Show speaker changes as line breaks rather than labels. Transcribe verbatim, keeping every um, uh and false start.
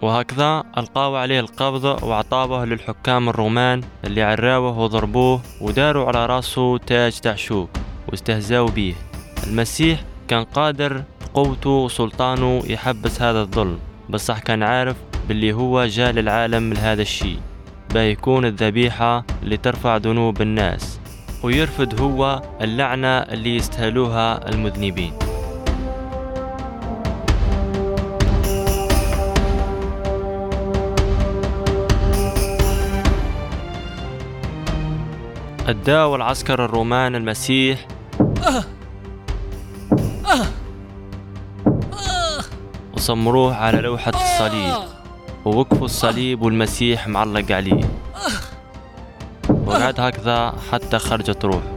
وهكذا ألقاوا عليه القبض وعطابه للحكام الرومان اللي عراوه وضربوه وداروا على راسه تاج تعشوك واستهزاوا به. المسيح كان قادر بقوته وسلطانه يحبس هذا الظلم، بس صح كان عارف باللي هو جاء للعالم لهذا الشيء بيكون الذبيحة اللي ترفع ذنوب الناس، ويرفض هو اللعنة اللي يستاهلوها المذنبين. أداوا العسكر الرومان المسيح وصمروه على لوحة الصليب، ووقفوا الصليب والمسيح معلق عليه، وقعد هكذا حتى خرجت روحه.